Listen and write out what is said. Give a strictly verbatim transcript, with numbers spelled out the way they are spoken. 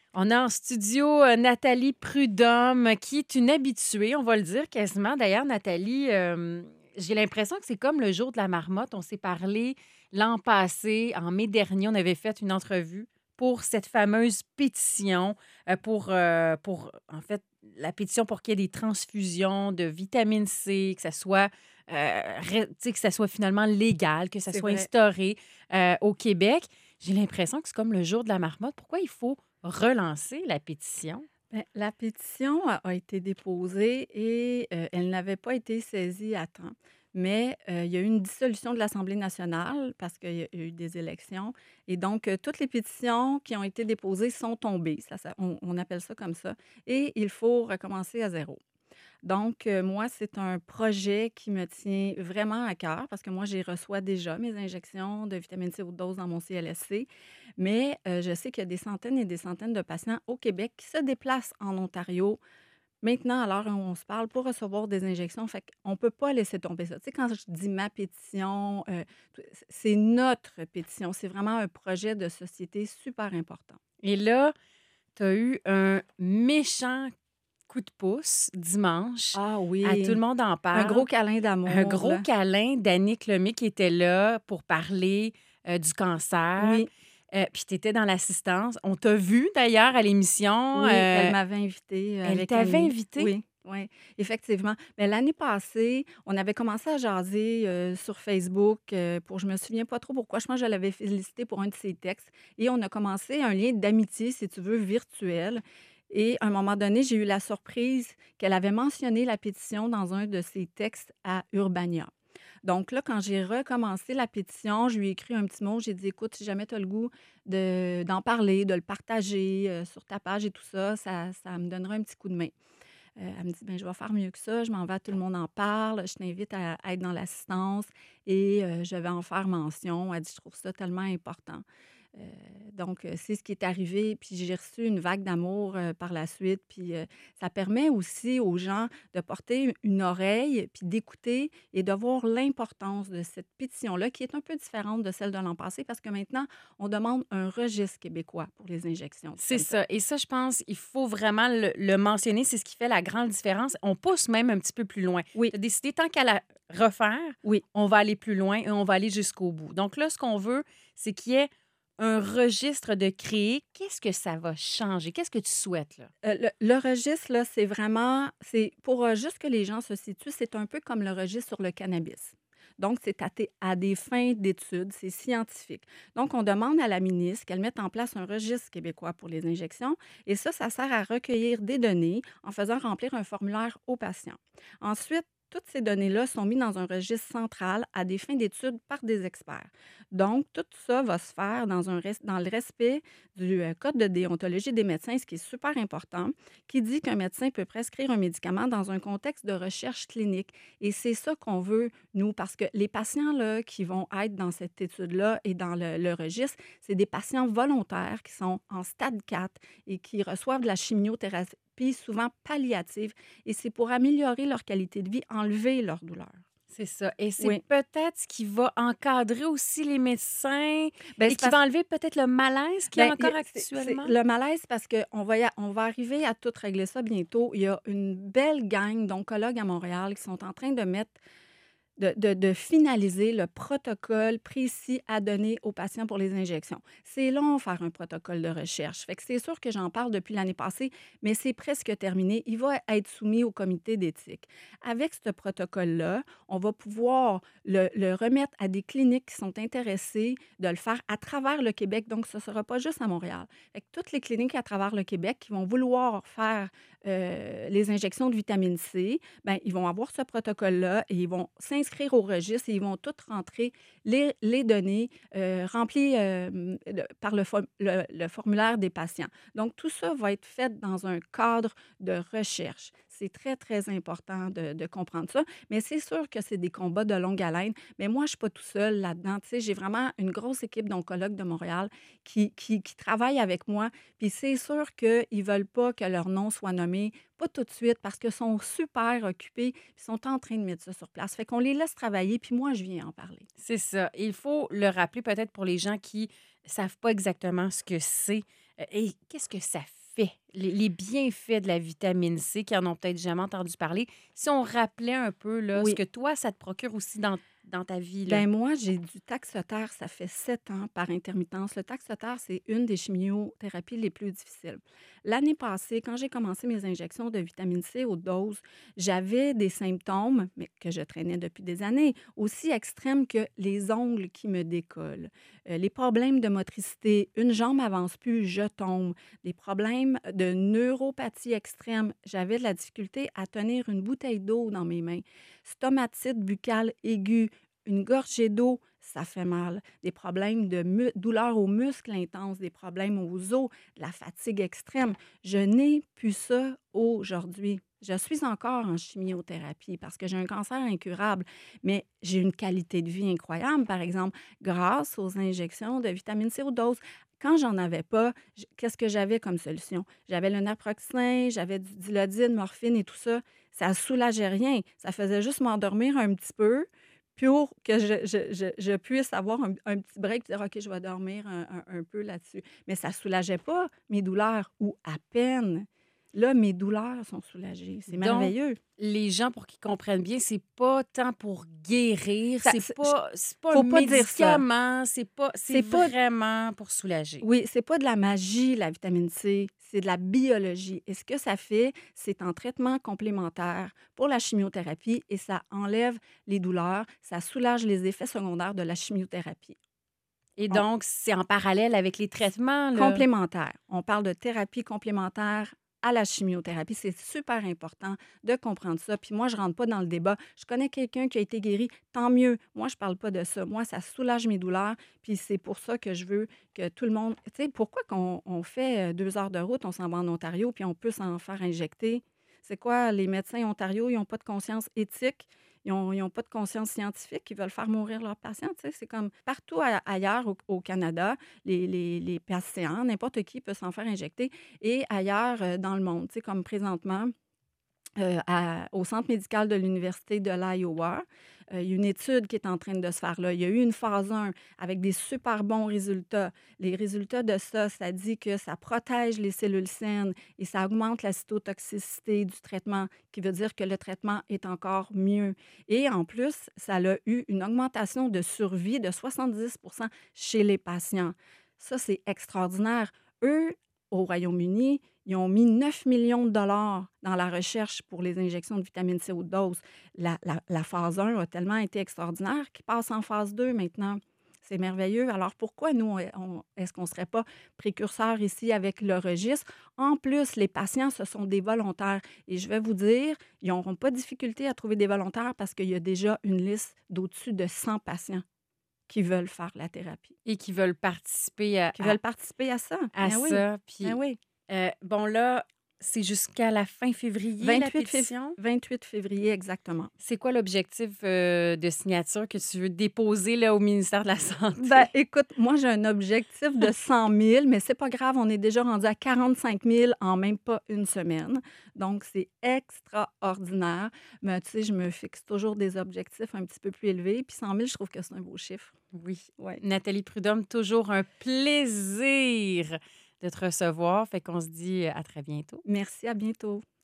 On a en studio euh, Nathalie Prudhomme, qui est une habituée, on va le dire quasiment. D'ailleurs, Nathalie, euh, j'ai l'impression que c'est comme le jour de la marmotte. On s'est parlé l'an passé, en mai dernier, on avait fait une entrevue pour cette fameuse pétition, euh, pour, euh, pour, en fait, la pétition pour qu'il y ait des transfusions de vitamine C, que ça soit, euh, ré- tu sais, que ça soit finalement légal, que ça C'est soit vrai. instauré euh, au Québec. J'ai l'impression que c'est comme le jour de la marmotte. Pourquoi il faut relancer la pétition? Ben, la pétition a a été déposée et heu, elle n'avait pas été saisie à temps. Mais heu, il y a eu une dissolution de l'Assemblée nationale parce qu'il y a eu des élections et donc heu, toutes les pétitions qui ont été déposées sont tombées. Ça ça on on appelle ça comme ça et il faut recommencer à zéro. Donc, heu, moi, c'est un projet qui me tient vraiment à cœur parce que moi, j'y reçois déjà mes injections de vitamine C haute dose dans mon C L S C. Mais, heu, je sais qu'il y a des centaines et des centaines de patients au Québec qui se déplacent en Ontario maintenant, à l'heure où on se parle, pour recevoir des injections. Fait qu'on ne peut pas laisser tomber ça. Tu sais, quand je dis ma pétition, heu, t c'est notre pétition. C'est vraiment un projet de société super important. Et là, tu as eu un méchant coup de pouce dimanche. Ah À Tout le oui, monde en un parle. gros câlin Un d'amour, gros là. câlin d'Annick Lemay qui était là pour parler euh, du cancer. Oui. Euh, Puis tu étais dans l'assistance. On t'a vu d'ailleurs à l'émission. Oui, elle Euh, m'avait invitée, heu, elle avec t'avait Annie. invité. Oui, oui, effectivement. Mais l'année passée, on avait commencé à jaser, heu, sur Facebook, heu, pour je me souviens pas trop pourquoi. Je pense que je l'avais félicité pour un de ses textes et on a commencé un lien d'amitié, si tu veux, virtuel et à un moment donné, j'ai eu la surprise qu'elle avait mentionné la pétition dans un de ses textes à Urbania. Donc là, quand j'ai recommencé la pétition, je lui ai écrit un petit mot. J'ai dit: «Écoute, si jamais tu as le goût de d'en parler, de le partager, heu, sur ta page et tout ça, ça ça me donnera un petit coup de main». Heu, elle me dit: «Ben, je vais faire mieux que ça. Je m'en vais à Tout le monde en parle. Je t'invite à à être dans l'assistance et heu, je vais en faire mention». Elle dit: «Je trouve ça tellement important». Heu, donc heu, c'est ce qui est arrivé, puis j'ai reçu une vague d'amour, heu, par la suite, puis heu, ça permet aussi aux gens de porter une oreille, puis d'écouter et de voir l'importance de cette pétition-là, qui est un peu différente de celle de l'an passé, parce que maintenant, on demande un registre québécois pour les injections du C'est Fentanyl. ça. Et ça, je pense, il faut vraiment le, le mentionner. C'est ce qui fait la grande différence. On pousse même un petit peu plus loin. Oui, Tu as décidé, tant qu'à la refaire, oui. on va aller plus loin et on va aller jusqu'au bout. Donc là, ce qu'on veut, c'est qu'il y ait un registre de créer. Qu'est-ce que ça va changer? Qu'est-ce que tu souhaites, là? Heu, le le registre, là, c'est vraiment c'est pour, heu, juste que les gens se situent, c'est un peu comme le registre sur le cannabis. Donc, c'est à té à des fins d'études, c'est scientifique. Donc, on demande à la ministre qu'elle mette en place un registre québécois pour les injections et ça, ça sert à recueillir des données en faisant remplir un formulaire aux patients. Ensuite, toutes ces données-là sont mises dans un registre central à des fins d'études par des experts. Donc, tout ça va se faire dans un res dans le respect du euh, Code de déontologie des médecins, ce qui est super important, qui dit qu'un médecin peut prescrire un médicament dans un contexte de recherche clinique. Et c'est ça qu'on veut, nous, parce que les patients là, qui vont être dans cette étude-là et dans le, le registre, c'est des patients volontaires qui sont en stade quatre et qui reçoivent de la chimiothérapie, souvent palliative. Et c'est pour améliorer leur qualité de vie, enlever leur douleur. C'est ça. Et c'est Oui. peut-être ce qui va encadrer aussi les médecins Ben, et c'est qui parce va enlever peut-être le malaise qu'il y a Ben, il y a encore c'est c'est actuellement. le malaise parce qu'on va y a on va arriver à tout régler ça bientôt. Il y a une belle gang d'oncologues à Montréal qui sont en train de mettre de de de finaliser le protocole précis à donner aux patients pour les injections. C'est long faire un protocole de recherche. Fait que c'est sûr que j'en parle depuis l'année passée, mais c'est presque terminé. Il va être soumis au comité d'éthique. Avec ce protocole-là, on va pouvoir le le remettre à des cliniques qui sont intéressées de le faire à travers le Québec. Donc, ce ne sera pas juste à Montréal. Fait que toutes les cliniques à travers le Québec qui vont vouloir faire, heu, les injections de vitamine C, ben, ils vont avoir ce protocole-là et ils vont s'inscrire au registre et ils vont toutes rentrer les, les données euh, remplies euh, de- par le, for- le- le formulaire des patients. Donc, tout ça va être fait dans un cadre de recherche. C'est très, très important de, de comprendre ça. Mais c'est sûr que c'est des combats de longue haleine. Mais moi, je ne suis pas tout seul là-dedans. Tu sais, j'ai vraiment une grosse équipe d'oncologues de Montréal qui, qui, qui travaille avec moi. Puis c'est sûr qu'ils ne veulent pas que leur nom soit nommé pas tout de suite parce qu'ils sont super occupés, ils sont en train de mettre ça sur place. Fait qu'on les laisse travailler, puis moi, je viens en parler. C'est ça. Il faut le rappeler peut-être pour les gens qui savent pas exactement ce que c'est. Euh, Et qu'est-ce que ça bienfaits, les, les bienfaits de la vitamine C qui en ont peut-être jamais entendu parler. Si on rappelait un peu là, ce Oui. que toi, ça te procure aussi dans, dans ta vie. Là. Ben moi, j'ai du Taxotere, ça fait sept ans par intermittence. Le Taxotere, c'est une des chimiothérapies les plus difficiles. L'année passée, quand j'ai commencé mes injections de vitamine C haute dose, j'avais des symptômes, mais que je traînais depuis des années, aussi extrêmes que les ongles qui me décollent, euh, les problèmes de motricité, une jambe avance plus, je tombe, des problèmes de neuropathie extrême. J'avais de la difficulté à tenir une bouteille d'eau dans mes mains, stomatite buccale aiguë, une gorgée d'eau, ça fait mal. Des problèmes de mu- douleurs aux muscles intenses, des problèmes aux os, de la fatigue extrême. Je n'ai plus ça aujourd'hui. Je suis encore en chimiothérapie parce que j'ai un cancer incurable, mais j'ai une qualité de vie incroyable, par exemple, grâce aux injections de vitamine C haute dose. Quand j'en avais pas, j- qu'est-ce que j'avais comme solution? J'avais le naproxen, j'avais du dilodine, morphine et tout ça. Ça soulageait rien. Ça faisait juste m'endormir un petit peu pour que je, je, je, je puisse avoir un, un petit break, dire OK, je vais dormir un, un- un peu là-dessus. Mais ça ne soulageait pas mes douleurs, ou à peine. Là, mes douleurs sont soulagées. C'est Donc, merveilleux. les gens, pour qu'ils comprennent bien, c'est pas tant pour guérir, Ça, c'est c'est- je- pas, c'est pas un faut pas dire ça. médicament, c'est pas, c'est C'est pas, vraiment pour soulager. oui, c'est pas de la magie, la vitamine C. C'est de la biologie. Et ce que ça fait, c'est un traitement complémentaire pour la chimiothérapie et ça enlève les douleurs, ça soulage les effets secondaires de la chimiothérapie. Et On- donc, c'est en parallèle avec les traitements, là. Complémentaire. On parle de thérapie complémentaire à la chimiothérapie. C'est super important de comprendre ça. Puis moi, je ne rentre pas dans le débat. Je connais quelqu'un qui a été guéri, tant mieux. Moi, je ne parle pas de ça. Moi, ça soulage mes douleurs. Puis c'est pour ça que je veux que tout le monde... Tu sais, pourquoi qu'on on fait euh, deux heures de route, on s'en va en Ontario, puis on peut s'en faire injecter? C'est quoi, les médecins Ontario, ils n'ont pas de conscience éthique? Ils n'ont pas de conscience scientifique, ils veulent faire mourir leurs patients. Tu sais, c'est comme partout a- ailleurs au, au Canada, les, les, les patients, n'importe qui peut s'en faire injecter. Et ailleurs euh, dans le monde, tu sais, comme présentement, euh, à- au centre médical de l'Université de l'Iowa. Euh, il y a une étude qui est en train de se faire là. Il y a eu une phase un avec des super bons résultats. Les résultats de ça, ça dit que ça protège les cellules saines et ça augmente la cytotoxicité du traitement, qui veut dire que le traitement est encore mieux. Et en plus, ça a eu une augmentation de survie de soixante-dix pour cent chez les patients. Ça, c'est extraordinaire. Eux, au Royaume-Uni, ils ont mis neuf millions de dollars dans la recherche pour les injections de vitamine C haute dose. La, la- la phase un a tellement été extraordinaire qu'ils passent en phase deux maintenant. C'est merveilleux. Alors pourquoi nous, on- on- est-ce qu'on ne serait pas précurseurs ici avec le registre? En plus, les patients, ce sont des volontaires. Et je vais vous dire, ils n'auront pas de difficulté à trouver des volontaires parce qu'il y a déjà une liste d'au-dessus de cent patients qui veulent faire la thérapie, Et qui veulent participer à, qui à, veulent participer à ça. à Ben oui, ça. ben Puis, oui. euh, bon, là, c'est jusqu'à la fin février, la vingt-huit, fév- pétition. vingt-huit février, exactement. C'est quoi l'objectif euh, de signature que tu veux déposer là, au ministère de la Ben, Santé? écoute, moi, j'ai un objectif de cent mille, mais c'est pas grave, on est déjà rendu à quarante-cinq mille en même pas une semaine. Donc, c'est extraordinaire. Mais tu sais, je me fixe toujours des objectifs un petit peu plus élevés. Puis cent mille, je trouve que c'est un beau chiffre. Oui. Ouais. Nathalie Prudhomme, toujours un plaisir de te recevoir. Fait qu'on se dit à très bientôt. Merci, à bientôt.